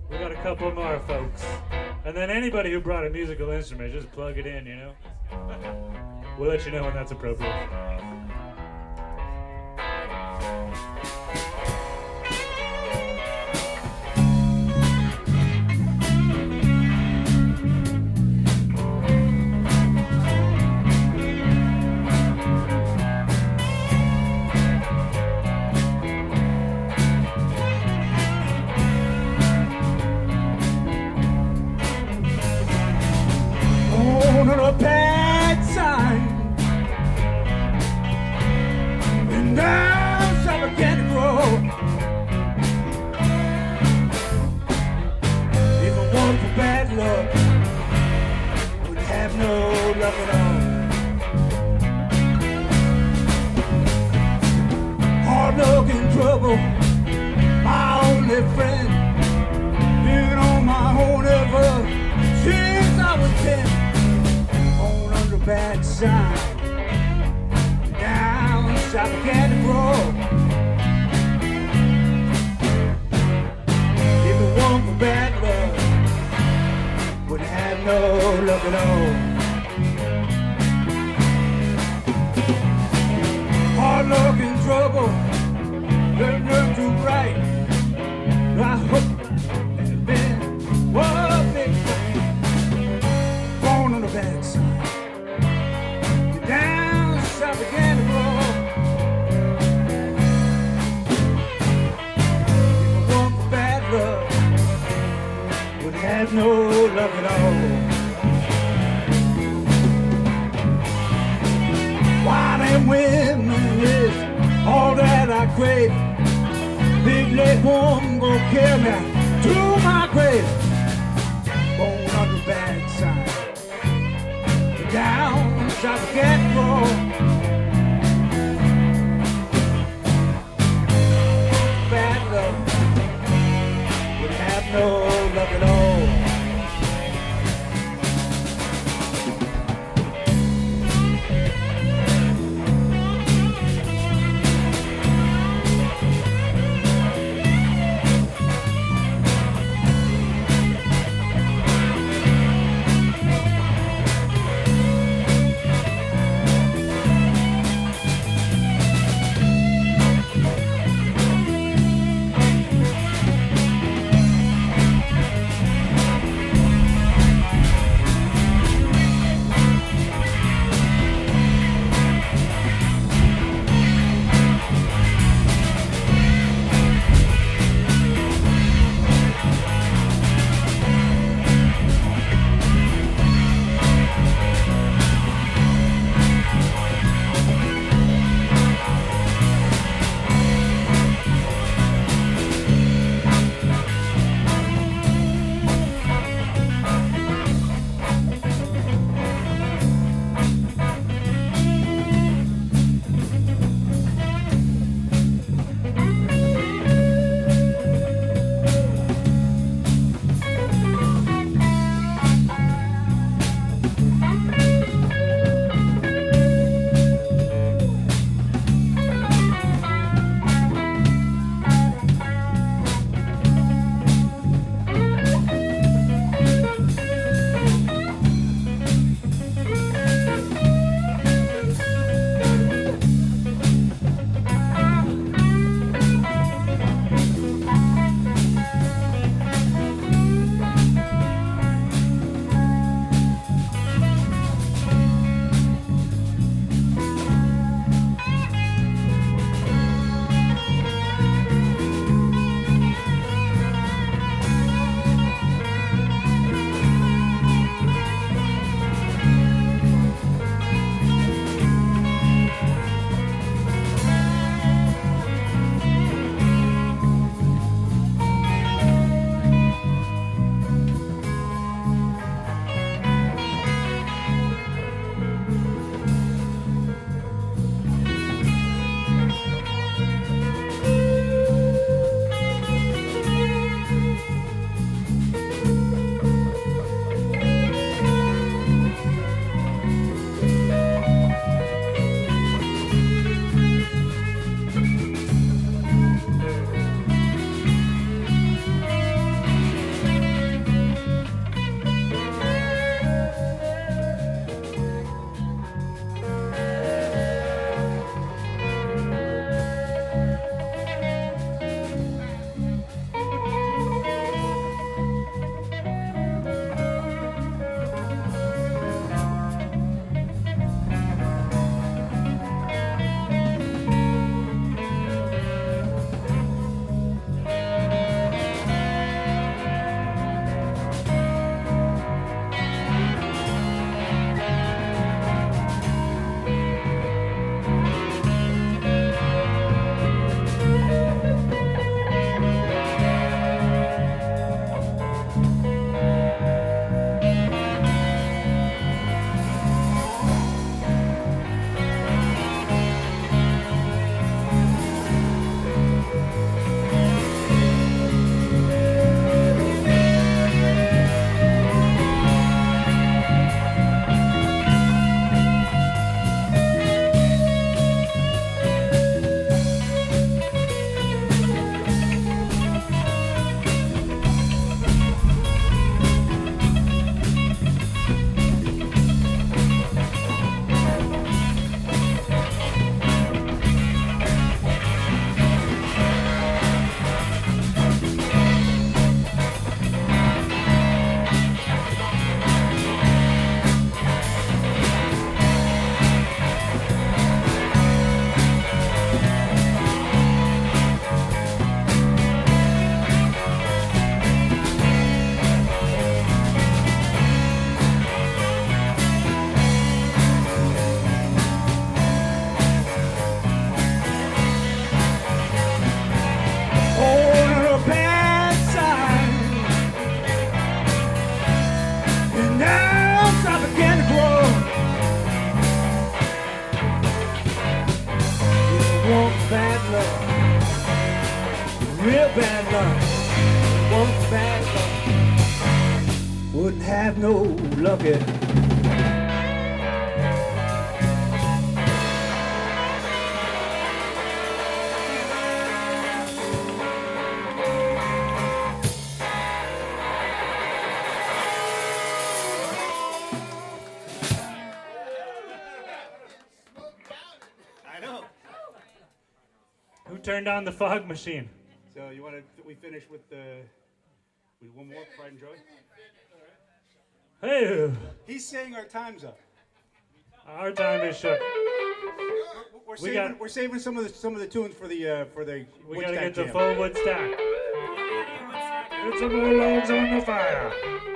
We got a couple more, folks. And then anybody who brought a musical instrument, just plug it in, you know? We'll let you know when that's appropriate. son. One bad luck. Wouldn't have no lucky. Who turned on the fog machine? So you want to? We finish with one more Pride and Joy. Hey, He's saying our time's up. our time is short. We're saving some of the tunes for the We gotta Woodstack get the Jam. full Woodstack. Get some more logs on the fire.